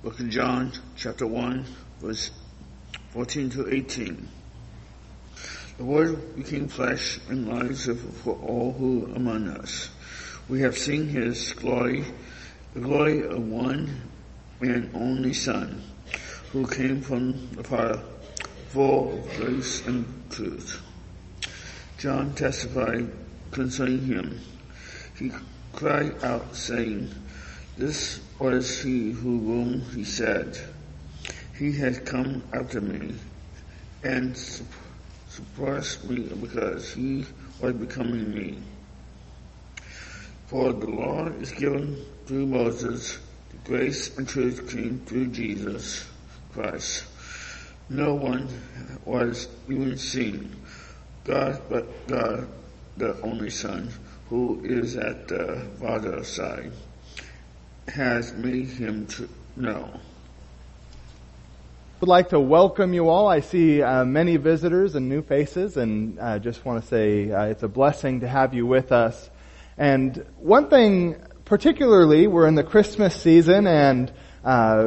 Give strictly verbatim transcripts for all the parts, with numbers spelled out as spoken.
Book of John, chapter one, verse fourteen to eighteen. The Word became flesh and lives for all who are among us. We have seen His glory, the glory of one and only Son, who came from the Father, full of grace and truth. John testified concerning Him. He cried out, saying, "This was He who whom He said, He has come after me, and surpassed me because He was becoming me. For the law is given through Moses, the grace and truth came through Jesus Christ. No one was even seen God but God, the only Son, who is at the Father's side, has made Him to know." Would like to welcome you all. I see uh, many visitors and new faces, and I uh, just want to say uh, it's a blessing to have you with us. And one thing particularly, we're in the Christmas season, and uh,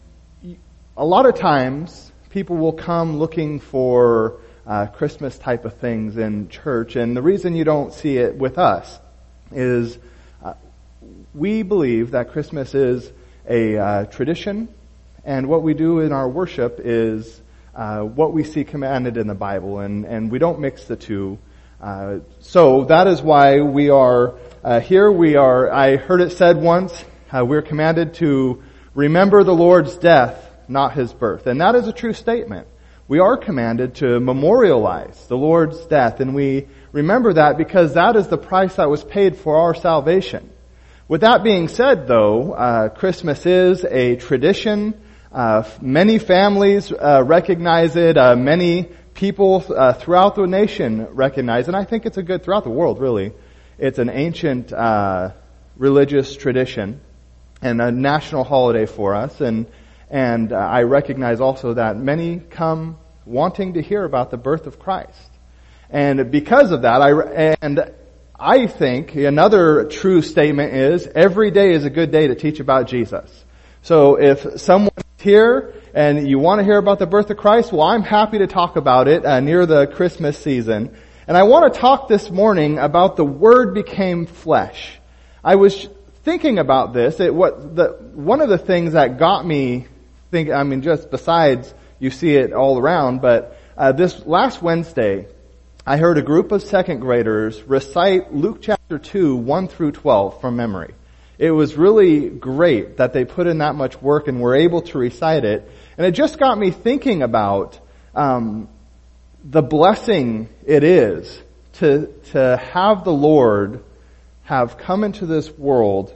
a lot of times people will come looking for uh, Christmas type of things in church, and the reason you don't see it with us is uh, we believe that Christmas is a uh, tradition. And what we do in our worship is uh, what we see commanded in the Bible, and, and we don't mix the two. Uh, so that is why we are uh, here. We are. I heard it said once, uh, we're commanded to remember the Lord's death, not His birth. And that is a true statement. We are commanded to memorialize the Lord's death, and we remember that because that is the price that was paid for our salvation. With that being said, though, uh, Christmas is a tradition. Uh, many families uh, recognize it. Uh, many people uh, throughout the nation recognize it. And I think it's a good, throughout the world, really. It's an ancient uh, religious tradition and a national holiday for us. And and uh, I recognize also that many come wanting to hear about the birth of Christ. And because of that, I and I think another true statement is every day is a good day to teach about Jesus. So if someone here and you want to hear about the birth of Christ, well, I'm happy to talk about it uh, near the Christmas season. And I want to talk this morning about the Word became flesh. I was thinking about this. It, what the one of the things that got me think, I mean, just besides you see it all around, but uh, this last Wednesday, I heard a group of second graders recite Luke chapter two, one through twelve from memory. It was really great that they put in that much work and were able to recite it. And it just got me thinking about um, the blessing it is to to have the Lord have come into this world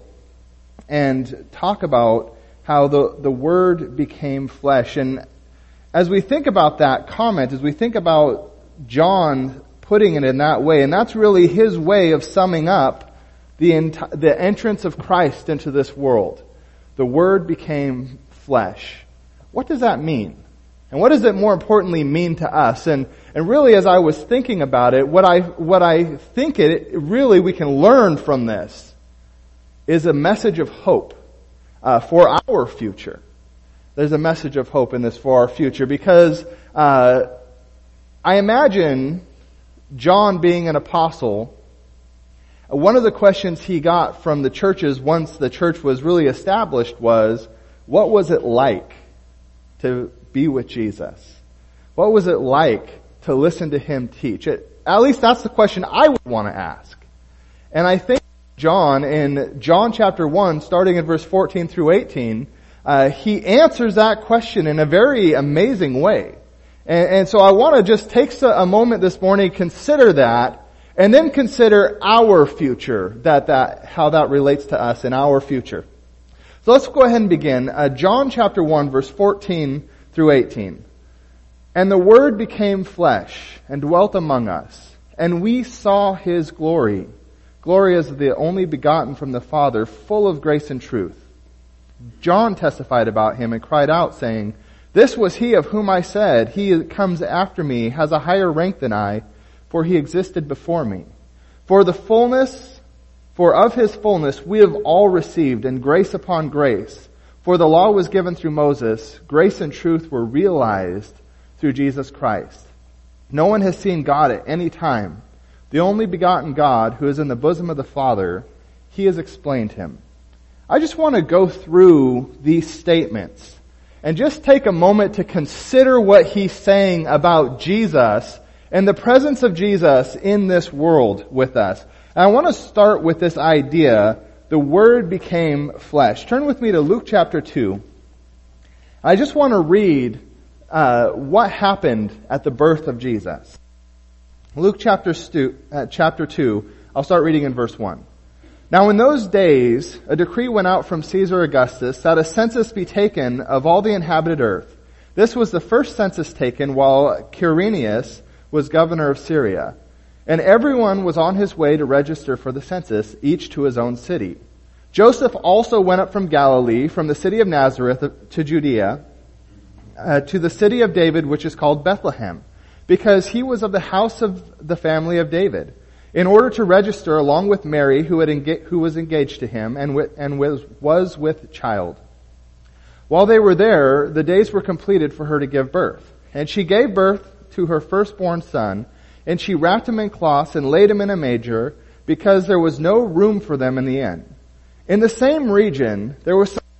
and talk about how the, the Word became flesh. And as we think about that comment, as we think about John putting it in that way, and that's really his way of summing up The, enti- the entrance of Christ into this world. The Word became flesh. What does that mean? And what does it more importantly mean to us? And, and really as I was thinking about it, what I, what I think it, really we can learn from this is a message of hope uh, for our future. There's a message of hope in this for our future because uh, I imagine John being an apostle, one of the questions he got from the churches once the church was really established was, what was it like to be with Jesus? What was it like to listen to Him teach? It, at least that's the question I would want to ask. And I think John, in John chapter one, starting in verse fourteen through eighteen, uh, he answers that question in a very amazing way. And, and so I want to just take a moment this morning, consider that, and then consider our future, that, that, how that relates to us in our future. So let's go ahead and begin. Uh, John chapter one, verse fourteen through eighteen. "And the Word became flesh and dwelt among us, and we saw His glory. Glory as the only begotten from the Father, full of grace and truth. John testified about Him and cried out, saying, This was He of whom I said, He that comes after me has a higher rank than I, for He existed before me. For the fullness, for of His fullness we have all received, and grace upon grace. For the law was given through Moses, grace and truth were realized through Jesus Christ. No one has seen God at any time. The only begotten God, who is in the bosom of the Father, he has explained him. I just want to go through these statements and just take a moment to consider what he's saying about Jesus and the presence of Jesus in this world with us. And I want to start with this idea, the Word became flesh. Turn with me to Luke chapter two. I just want to read uh, what happened at the birth of Jesus. Luke chapter, stu- uh, chapter two, I'll start reading in verse one. Now in those days, a decree went out from Caesar Augustus that a census be taken of all the inhabited earth. This was the first census taken while Quirinius was governor of Syria. And everyone was on his way to register for the census, each to his own city. Joseph also went up from Galilee, from the city of Nazareth to Judea, uh, to the city of David, which is called Bethlehem, because he was of the house of the family of David, in order to register along with Mary, who had enga- who was engaged to him and, with, and was, was with child. While they were there, the days were completed for her to give birth. And she gave birth to her firstborn son, and she wrapped him in cloths and laid him in a manger, because there was no room for them in the inn. In the same region, there were some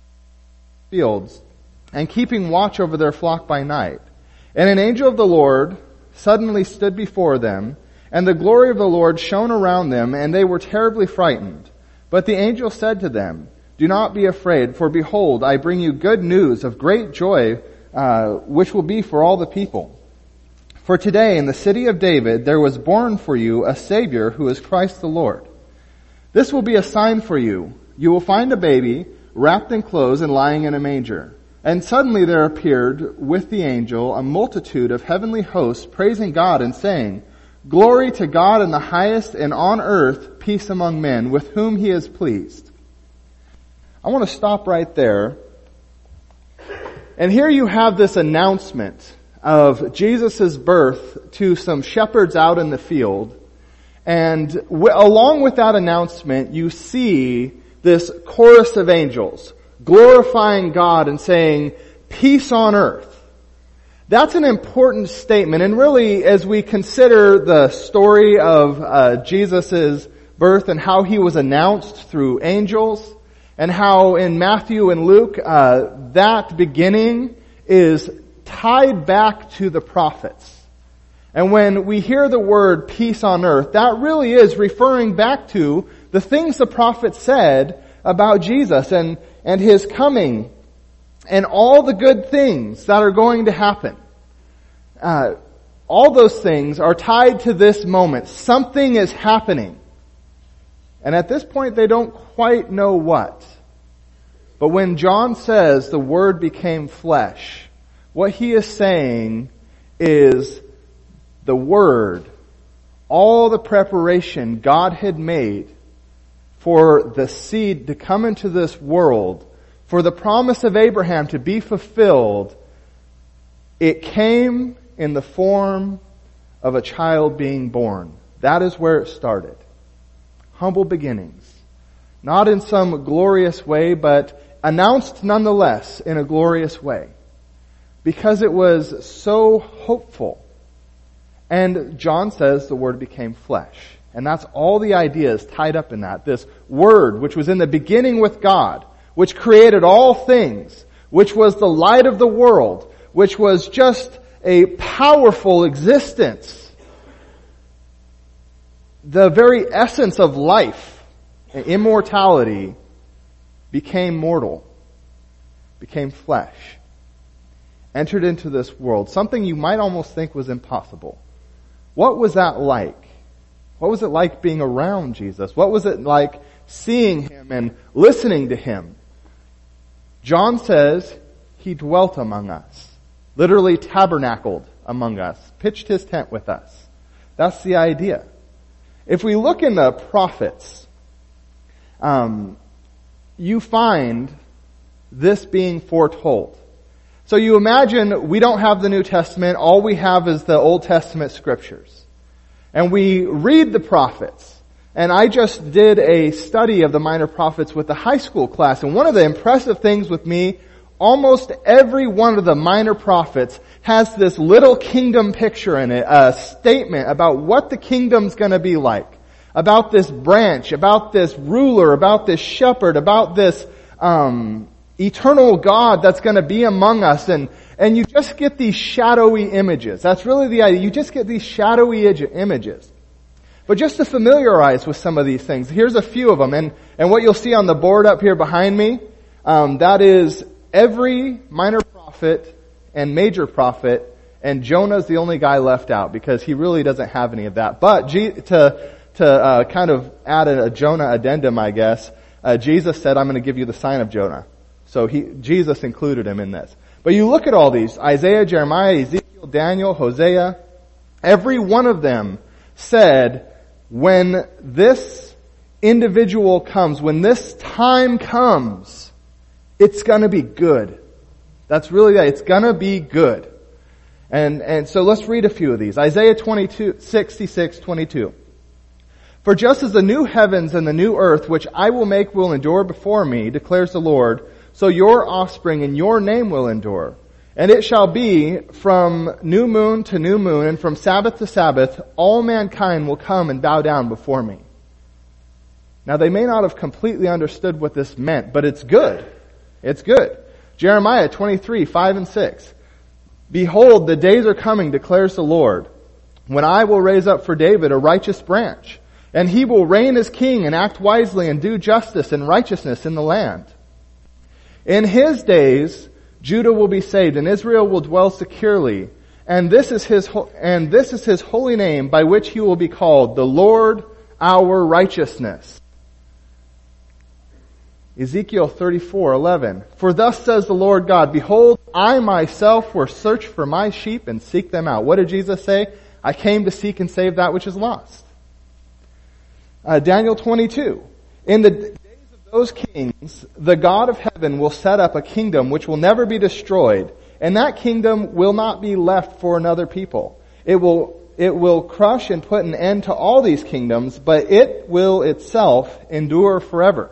fields, and keeping watch over their flock by night. And an angel of the Lord suddenly stood before them, and the glory of the Lord shone around them, and they were terribly frightened. But the angel said to them, "Do not be afraid, for behold, I bring you good news of great joy, uh, which will be for all the people. For today in the city of David there was born for you a Savior who is Christ the Lord. This will be a sign for you. You will find a baby wrapped in clothes and lying in a manger." And suddenly there appeared with the angel a multitude of heavenly hosts praising God and saying, "Glory to God in the highest, and on earth peace among men with whom he is pleased." I want to stop right there. And here you have this announcement of Jesus' birth to some shepherds out in the field. And w- along with that announcement, you see this chorus of angels glorifying God and saying, "Peace on earth." That's an important statement. And really, as we consider the story of uh, Jesus' birth and how he was announced through angels, and how in Matthew and Luke, uh, that beginning is tied back to the prophets. And when we hear the word peace on earth, that really is referring back to the things the prophets said about Jesus and, and his coming and all the good things that are going to happen. Uh, all those things are tied to this moment. Something is happening. And at this point they don't quite know what. But when John says the Word became flesh, what he is saying is the Word, all the preparation God had made for the seed to come into this world, for the promise of Abraham to be fulfilled, it came in the form of a child being born. That is where it started. Humble beginnings. Not in some glorious way, but announced nonetheless in a glorious way. Because it was so hopeful. And John says the Word became flesh. And that's all the ideas tied up in that. This Word, which was in the beginning with God, which created all things, which was the light of the world, which was just a powerful existence. The very essence of life, immortality, became mortal, became flesh, entered into this world, something you might almost think was impossible. What was that like? What was it like being around Jesus? What was it like seeing him and listening to him? John says he dwelt among us, literally tabernacled among us, pitched his tent with us. That's the idea. If we look in the prophets, um, you find this being foretold. So you imagine we don't have the New Testament, all we have is the Old Testament scriptures. And we read the prophets. And I just did a study of the minor prophets with the high school class. And one of the impressive things with me, almost every one of the minor prophets has this little kingdom picture in it, a statement about what the kingdom's going to be like, about this branch, about this ruler, about this shepherd, about this um, eternal God that's going to be among us. And and you just get these shadowy images. That's really the idea. You just get these shadowy images. But just to familiarize with some of these things, here's a few of them. And, and what you'll see on the board up here behind me, um, that is every minor prophet and major prophet, and Jonah's the only guy left out because he really doesn't have any of that. But G- to to uh, kind of add a, a Jonah addendum, I guess, uh, Jesus said, I'm going to give you the sign of Jonah. So he Jesus included him in this. But you look at all these, Isaiah, Jeremiah, Ezekiel, Daniel, Hosea, every one of them said, when this individual comes, when this time comes, it's gonna be good. That's really that. It's gonna be good. And, and so let's read a few of these. Isaiah twenty-two, sixty-six, twenty-two. For just as the new heavens and the new earth, which I will make, will endure before me, declares the Lord, so your offspring and your name will endure. And it shall be from new moon to new moon, and from Sabbath to Sabbath, all mankind will come and bow down before me. Now they may not have completely understood what this meant, but it's good. It's good. Jeremiah twenty-three, five and six. Behold, the days are coming, declares the Lord, when I will raise up for David a righteous branch, and he will reign as king and act wisely and do justice and righteousness in the land. In his days, Judah will be saved, and Israel will dwell securely. And this is his, and this is his holy name by which he will be called, the Lord our righteousness. Ezekiel thirty-four, eleven. For thus says the Lord God, behold, I myself will search for my sheep and seek them out. What did Jesus say? I came to seek and save that which is lost. Uh, Daniel twenty-two. In the those kings, the God of heaven will set up a kingdom which will never be destroyed, and that kingdom will not be left for another people. It will, it will crush and put an end to all these kingdoms, but it will itself endure forever.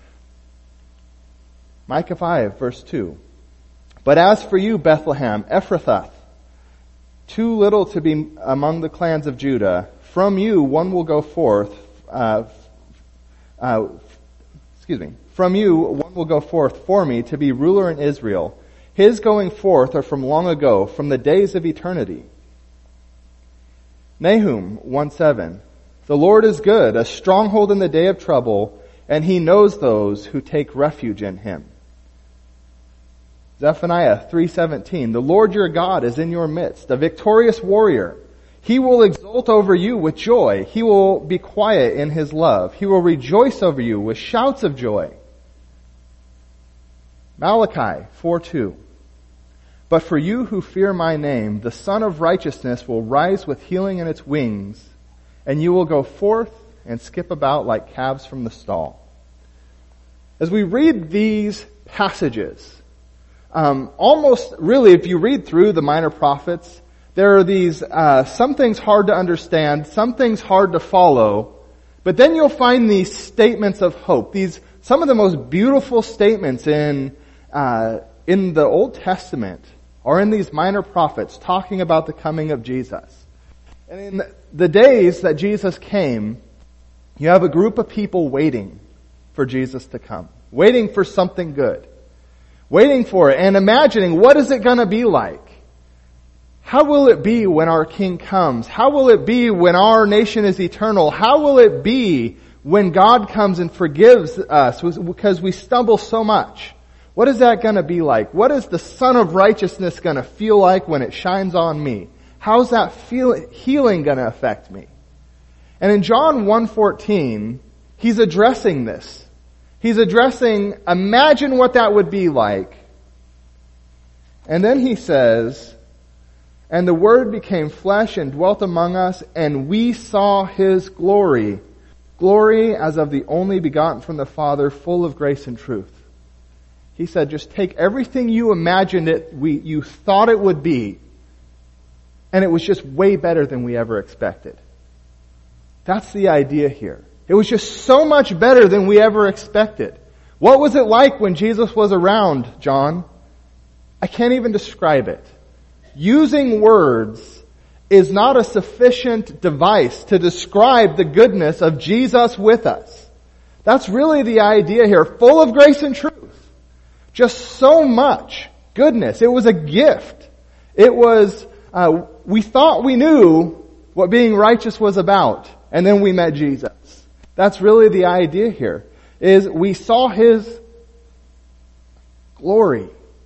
Micah five, verse two. But as for you, Bethlehem, Ephrathah, too little to be among the clans of Judah, from you one will go forth, uh, uh, Excuse me. From you, one will go forth for me to be ruler in Israel. His going forth are from long ago, from the days of eternity. Nahum one seven. The Lord is good, a stronghold in the day of trouble, and he knows those who take refuge in him. Zephaniah three seventeen. The Lord your God is in your midst, a victorious warrior. He will exult over you with joy. He will be quiet in his love. He will rejoice over you with shouts of joy. Malachi four two. But for you who fear my name, the Son of Righteousness will rise with healing in its wings, and you will go forth and skip about like calves from the stall. As we read these passages, um, almost really if you read through the minor prophets, there are these, uh, some things hard to understand, some things hard to follow, but then you'll find these statements of hope. These, some of the most beautiful statements in, uh, in the Old Testament are in these minor prophets talking about the coming of Jesus. And in the days that Jesus came, you have a group of people waiting for Jesus to come, waiting for something good, waiting for it and imagining what is it going to be like? How will it be when our King comes? How will it be when our nation is eternal? How will it be when God comes and forgives us because we stumble so much? What is that going to be like? What is the Son of Righteousness going to feel like when it shines on me? How's that feel, healing going to affect me? And in John one fourteen, he's addressing this. He's addressing, imagine what that would be like. And then he says, and the Word became flesh and dwelt among us, and we saw His glory. Glory as of the only begotten from the Father, full of grace and truth. He said, just take everything you imagined it, we, you thought it would be, and it was just way better than we ever expected. That's the idea here. It was just so much better than we ever expected. What was it like when Jesus was around, John? I can't even describe it. Using words is not a sufficient device to describe the goodness of Jesus with us. That's really the idea here. Full of grace and truth. Just so much goodness. It was a gift. It was, uh, we thought we knew what being righteous was about, and then we met Jesus. That's really the idea here, is we saw His glory.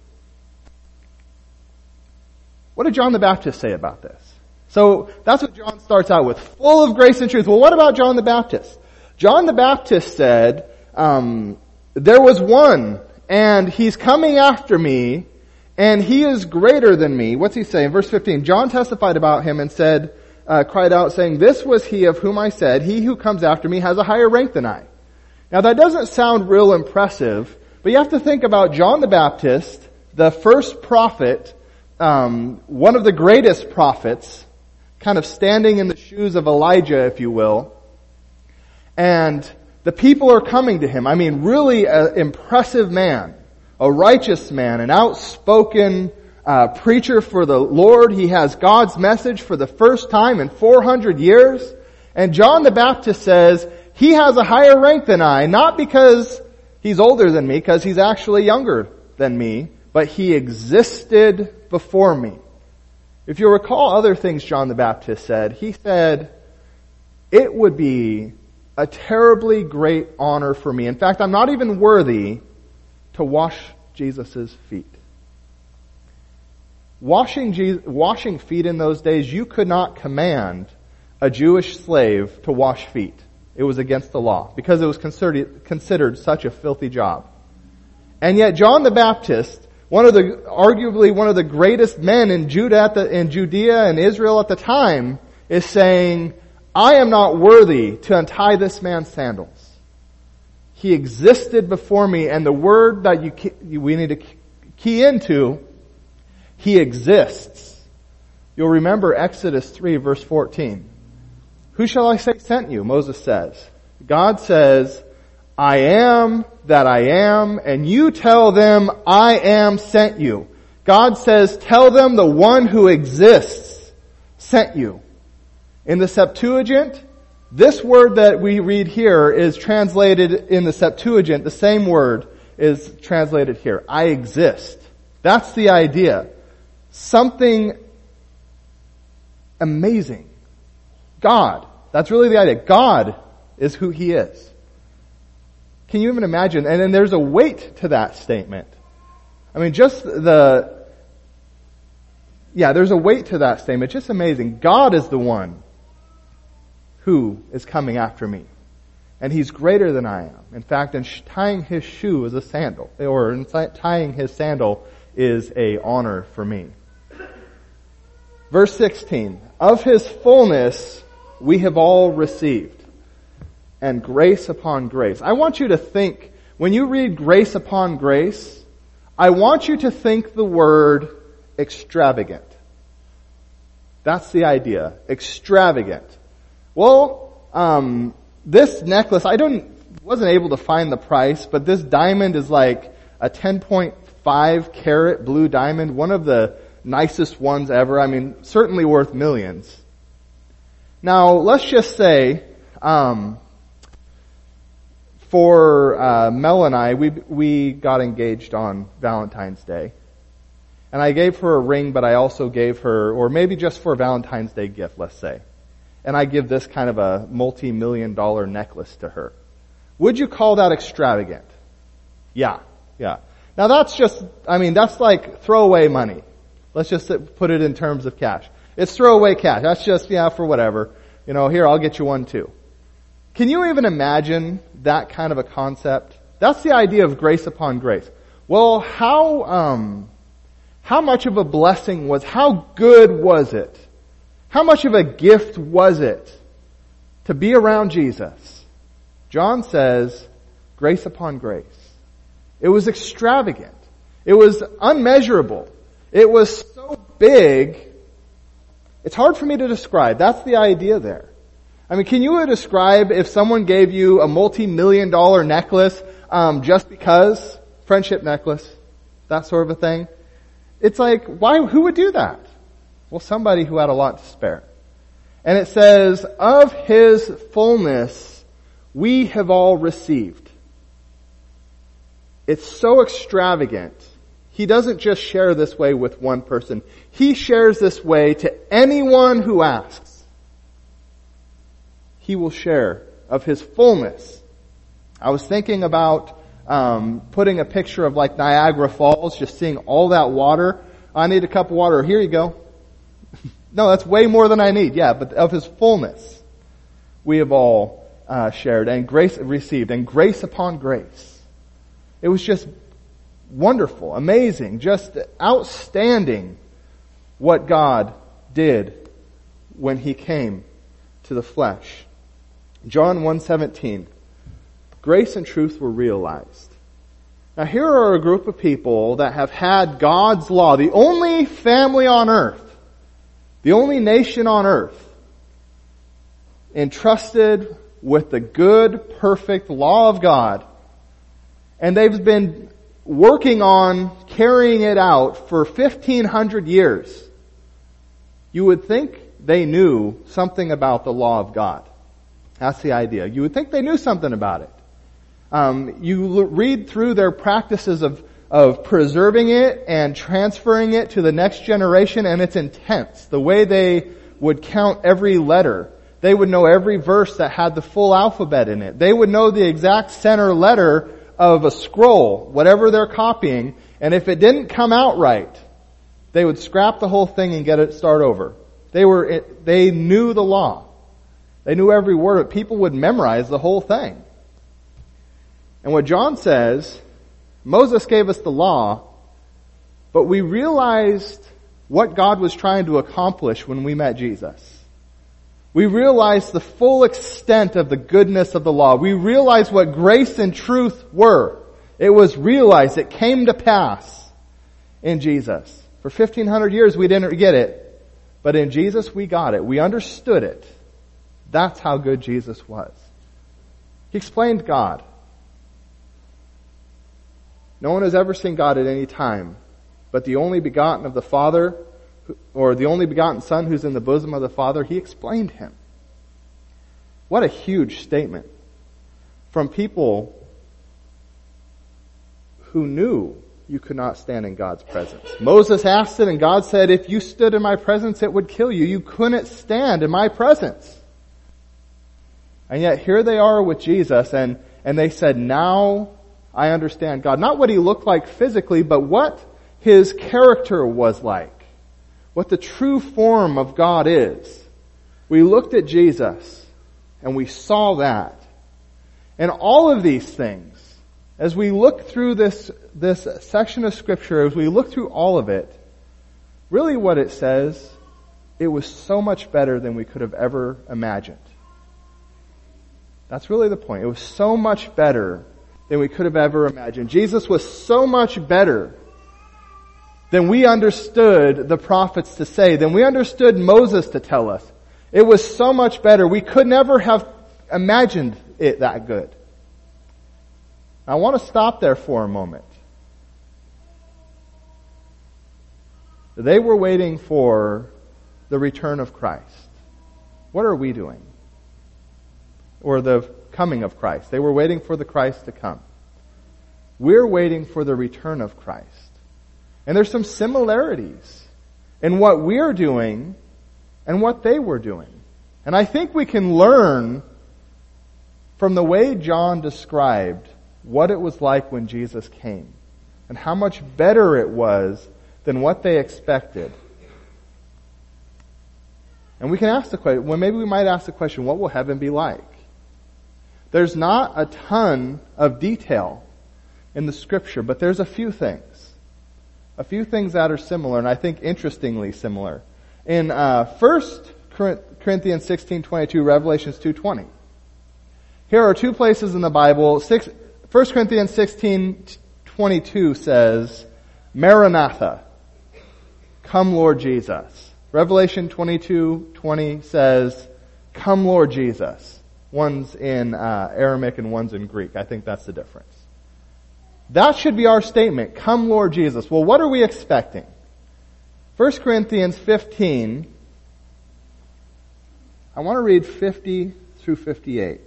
What did John the Baptist say about this? So that's what John starts out with, full of grace and truth. Well, what about John the Baptist? John the Baptist said, um, there was one, and he's coming after me, and he is greater than me. What's he saying? Verse fifteen, John testified about him and said, uh, cried out saying, this was he of whom I said, he who comes after me has a higher rank than I. Now that doesn't sound real impressive, but you have to think about John the Baptist, the first prophet, um, one of the greatest prophets, kind of standing in the shoes of Elijah, if you will. And the people are coming to him. I mean, really an impressive man, a righteous man, an outspoken uh, preacher for the Lord. He has God's message for the first time in four hundred years. And John the Baptist says, he has a higher rank than I, not because he's older than me, because he's actually younger than me, but he existed before me. If you recall other things John the Baptist said, he said, it would be a terribly great honor for me. In fact, I'm not even worthy to wash Jesus' feet. Washing, Je- washing feet in those days, you could not command a Jewish slave to wash feet. It was against the law because it was considered, considered such a filthy job. And yet John the Baptist, one of the, arguably one of the greatest men in Judah at the, in Judea and Israel at the time, is saying, I am not worthy to untie this man's sandals. He existed before me, and the word that you key, we need to key into, he exists. You'll remember Exodus three verse fourteen. Who shall I say sent you? Moses says. God says, I am that I am, and you tell them I am sent you. God says, tell them the one who exists sent you. In the Septuagint, this word that we read here is translated in the Septuagint, the same word is translated here. I exist. That's the idea. Something amazing. God. That's really the idea. God is who He is. Can you even imagine? And then there's a weight to that statement. I mean, just the, yeah, there's a weight to that statement. Just amazing. God is the one who is coming after me. And He's greater than I am. In fact, in tying His shoe is a sandal, or in tying His sandal is a honor for me. Verse sixteen, of His fullness we have all received, and grace upon grace. I want you to think, when you read grace upon grace, I want you to think the word extravagant. That's the idea. Extravagant. Well, um, this necklace, I don't, wasn't able to find the price, but this diamond is like a ten point five carat blue diamond, one of the nicest ones ever. I mean, certainly worth millions. Now, let's just say, um, for uh, Mel and I, we we got engaged on Valentine's Day. And I gave her a ring, but I also gave her, or maybe just for a Valentine's Day gift, let's say. And I give this kind of a multi-million dollar necklace to her. Would you call that extravagant? Yeah, yeah. Now that's just, I mean, that's like throwaway money. Let's just put it in terms of cash. It's throwaway cash. That's just, yeah, for whatever. You know, here, I'll get you one too. Can you even imagine that kind of a concept? That's the idea of grace upon grace. Well, how, um, how much of a blessing was, how good was it? How much of a gift was it to be around Jesus? John says, grace upon grace. It was extravagant. It was unmeasurable. It was so big, it's hard for me to describe. That's the idea there. I mean, can you describe if someone gave you a multi-million dollar necklace um, just because? Friendship necklace, that sort of a thing. It's like, why? Who would do that? Well, somebody who had a lot to spare. And it says, of His fullness we have all received. It's so extravagant. He doesn't just share this way with one person. He shares this way to anyone who asks. He will share of His fullness. I was thinking about um, putting a picture of like Niagara Falls, just seeing all that water. I need a cup of water. Here you go. No, that's way more than I need. Yeah, but of His fullness we have all uh, shared and grace received and grace upon grace. It was just wonderful, amazing, just outstanding what God did when He came to the flesh. John one seventeen. Grace and truth were realized. Now here are a group of people that have had God's law, the only family on earth, the only nation on earth, entrusted with the good, perfect law of God. And they've been working on carrying it out for fifteen hundred years. You would think they knew something about the law of God. That's the idea. You would think they knew something about it. Um, you l- read through their practices of, of preserving it and transferring it to the next generation, and it's intense. The way they would count every letter. They would know every verse that had the full alphabet in it. They would know the exact center letter of a scroll, whatever they're copying, and if it didn't come out right, they would scrap the whole thing and get it start over. They were, they knew the law. They knew every word, but people would memorize the whole thing. And what John says, Moses gave us the law, but we realized what God was trying to accomplish when we met Jesus. We realized the full extent of the goodness of the law. We realized what grace and truth were. It was realized. It came to pass in Jesus. For fifteen hundred years we didn't get it, but in Jesus we got it. We understood it. That's how good Jesus was. He explained God. No one has ever seen God at any time, but the only begotten of the Father, or the only begotten Son who's in the bosom of the Father, He explained Him. What a huge statement from people who knew you could not stand in God's presence. Moses asked it and God said, if you stood in my presence, it would kill you. You couldn't stand in my presence. And yet here they are with Jesus and, and they said, now I understand God. Not what He looked like physically, but what His character was like. What the true form of God is. We looked at Jesus and we saw that. And all of these things, as we look through this, this section of Scripture, as we look through all of it, really what it says, it was so much better than we could have ever imagined. That's really the point. It was so much better than we could have ever imagined. Jesus was so much better than we understood the prophets to say, than we understood Moses to tell us. It was so much better. We could never have imagined it that good. I want to stop there for a moment. They were waiting for the return of Christ. What are we doing? Or the coming of Christ. They were waiting for the Christ to come. We're waiting for the return of Christ. And there's some similarities in what we're doing and what they were doing. And I think we can learn from the way John described what it was like when Jesus came and how much better it was than what they expected. And we can ask the question, well, maybe we might ask the question, what will heaven be like? There's not a ton of detail in the Scripture, but there's a few things. A few things that are similar, and I think interestingly similar. In uh, First Corinthians sixteen twenty-two, Revelations two twenty. Here are two places in the Bible. Six, First Corinthians sixteen twenty-two says, Maranatha, come Lord Jesus. Revelation twenty-two twenty says, come Lord Jesus. One's in uh, Aramaic and one's in Greek. I think that's the difference. That should be our statement. Come Lord Jesus. Well, what are we expecting? First Corinthians fifteen. I want to read fifty through fifty-eight.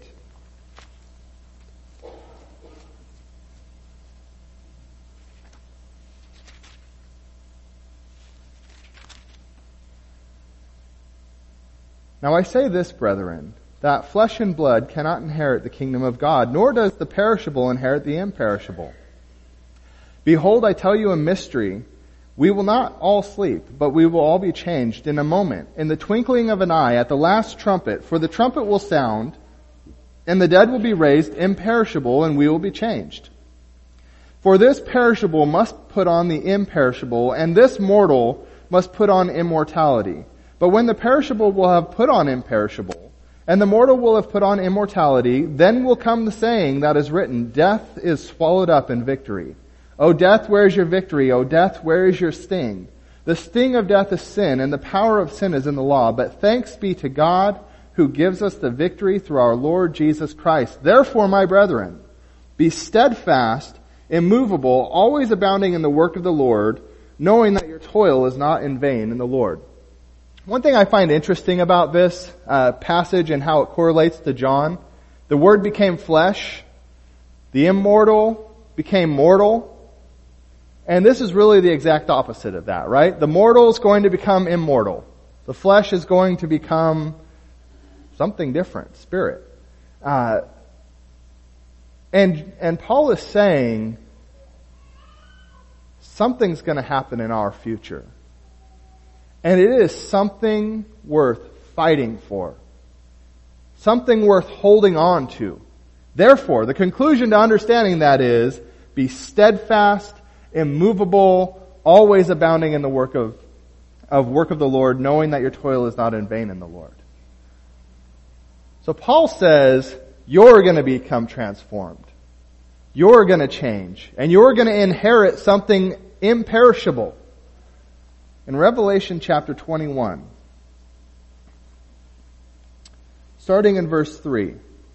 Now I say this, brethren, that flesh and blood cannot inherit the kingdom of God, nor does the perishable inherit the imperishable. Behold, I tell you a mystery. We will not all sleep, but we will all be changed in a moment, in the twinkling of an eye, at the last trumpet. For the trumpet will sound, and the dead will be raised imperishable, and we will be changed. For this perishable must put on the imperishable, and this mortal must put on immortality. But when the perishable will have put on imperishable, and the mortal will have put on immortality, then will come the saying that is written, Death is swallowed up in victory. O death, where is your victory? O death, where is your sting? The sting of death is sin, and the power of sin is in the law. But thanks be to God who gives us the victory through our Lord Jesus Christ. Therefore, my brethren, be steadfast, immovable, always abounding in the work of the Lord, knowing that your toil is not in vain in the Lord. One thing I find interesting about this uh, passage and how it correlates to John, the Word became flesh, the immortal became mortal, and this is really the exact opposite of that, right? The mortal is going to become immortal. The flesh is going to become something different, spirit. Uh, and and Paul is saying something's going to happen in our future. And it is something worth fighting for. Something worth holding on to. Therefore, the conclusion to understanding that is, be steadfast, immovable, always abounding in the work of, of work of the Lord, knowing that your toil is not in vain in the Lord. So Paul says, you're going to become transformed. You're going to change. And you're going to inherit something imperishable. In Revelation chapter twenty-one, starting in verse three,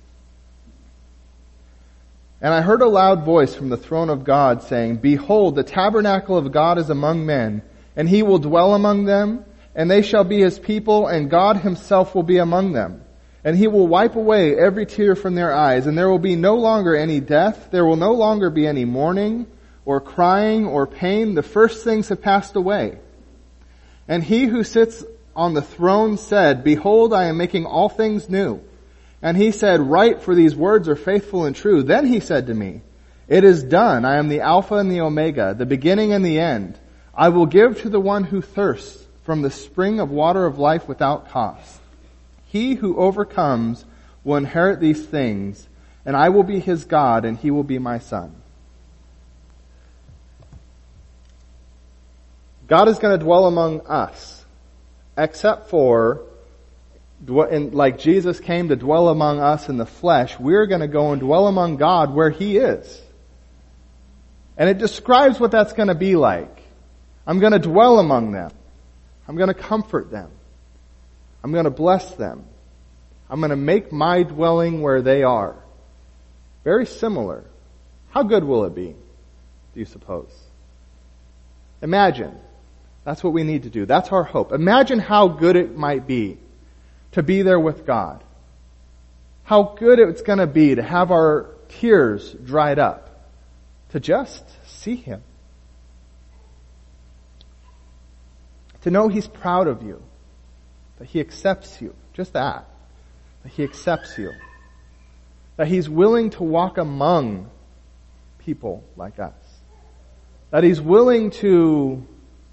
and I heard a loud voice from the throne of God saying, Behold, the tabernacle of God is among men, and he will dwell among them, and they shall be his people, and God himself will be among them. And he will wipe away every tear from their eyes, and there will be no longer any death, there will no longer be any mourning, or crying, or pain. The first things have passed away. And he who sits on the throne said, Behold, I am making all things new. And he said, Write, for these words are faithful and true. Then he said to me, It is done. I am the Alpha and the Omega, the beginning and the end. I will give to the one who thirsts from the spring of water of life without cost. He who overcomes will inherit these things, and I will be his God, and he will be my son. God is going to dwell among us, except for, like Jesus came to dwell among us in the flesh, we're going to go and dwell among God where he is. And it describes what that's going to be like. I'm going to dwell among them. I'm going to comfort them. I'm going to bless them. I'm going to make my dwelling where they are. Very similar. How good will it be, do you suppose? Imagine. That's what we need to do. That's our hope. Imagine how good it might be to be there with God. How good it's going to be to have our tears dried up. To just see him. To know he's proud of you. That he accepts you. Just that. That he accepts you. That he's willing to walk among people like us. That he's willing to,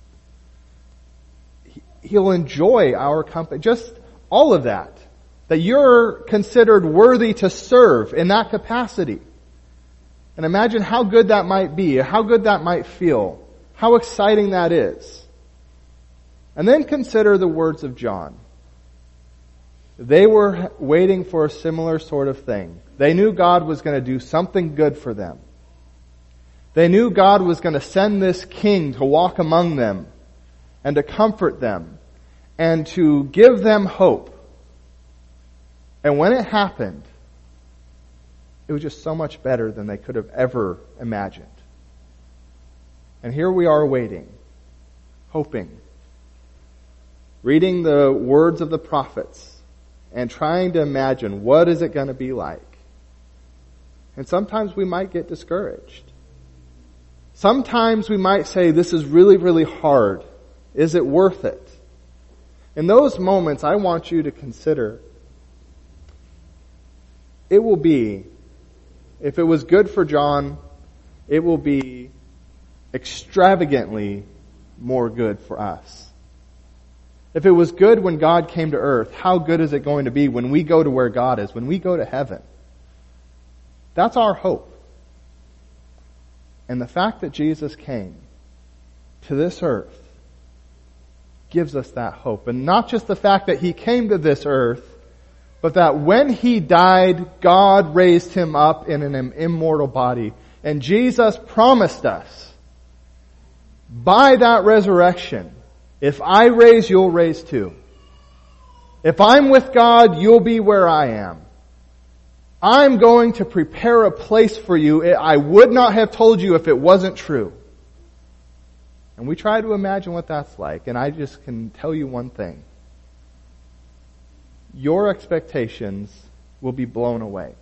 he'll enjoy our company. Just all of that. That you're considered worthy to serve in that capacity. And imagine how good that might be, how good that might feel, how exciting that is. And then consider the words of John. They were waiting for a similar sort of thing. They knew God was going to do something good for them. They knew God was going to send this king to walk among them and to comfort them and to give them hope. And when it happened, it was just so much better than they could have ever imagined. And here we are waiting, hoping, reading the words of the prophets, and trying to imagine what is it going to be like. And sometimes we might get discouraged. Sometimes we might say, this is really, really hard. Is it worth it? In those moments, I want you to consider, it will be, if it was good for John, it will be extravagantly more good for us. If it was good when God came to earth, how good is it going to be when we go to where God is, when we go to heaven? That's our hope. And the fact that Jesus came to this earth gives us that hope. And not just the fact that He came to this earth, but that when He died, God raised Him up in an immortal body. And Jesus promised us, by that resurrection, if I raise, you'll raise too. If I'm with God, you'll be where I am. I'm going to prepare a place for you. I would not have told you if it wasn't true. And we try to imagine what that's like, and I just can tell you one thing. Your expectations will be blown away.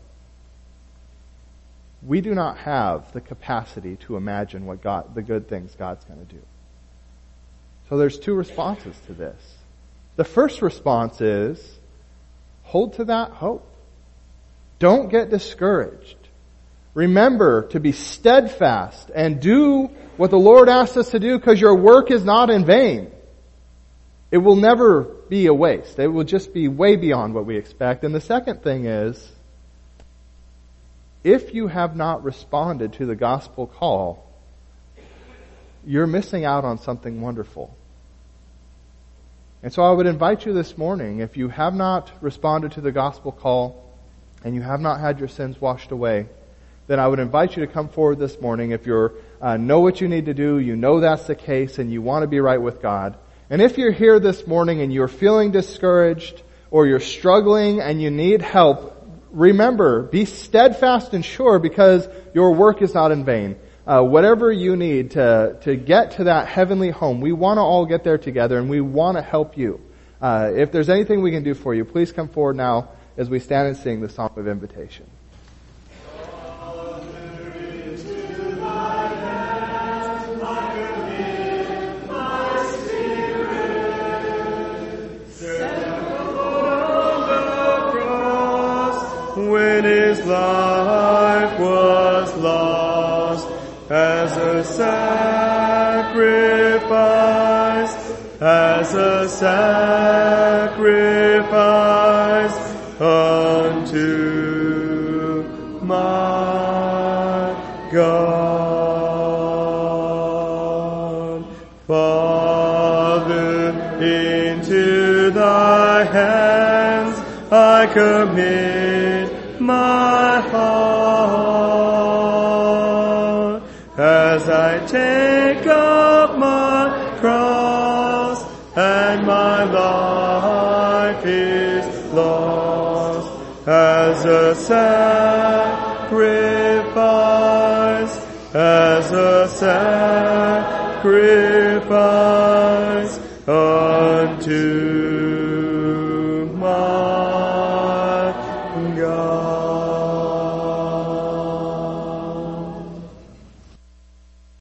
We do not have the capacity to imagine what God, the good things God's going to do. So there's two responses to this. The first response is, hold to that hope. Don't get discouraged. Remember to be steadfast and do what the Lord asks us to do, because your work is not in vain. It will never be a waste. It will just be way beyond what we expect. And the second thing is, if you have not responded to the gospel call, you're missing out on something wonderful. And so I would invite you this morning, if you have not responded to the gospel call and you have not had your sins washed away, then I would invite you to come forward this morning if you uh, know what you need to do, you know that's the case, and you want to be right with God. And if you're here this morning and you're feeling discouraged or you're struggling and you need help, remember, be steadfast and sure, because your work is not in vain. Uh, whatever you need to, to get to that heavenly home, we want to all get there together, and we want to help you. Uh, if there's anything we can do for you, please come forward now as we stand and sing the song of invitation. When his life was lost as a sacrifice, as a sacrifice unto my God. Father, into thy hands I commit my heart, as I take up my cross and my life is lost, as a sacrifice, as a sacrifice unto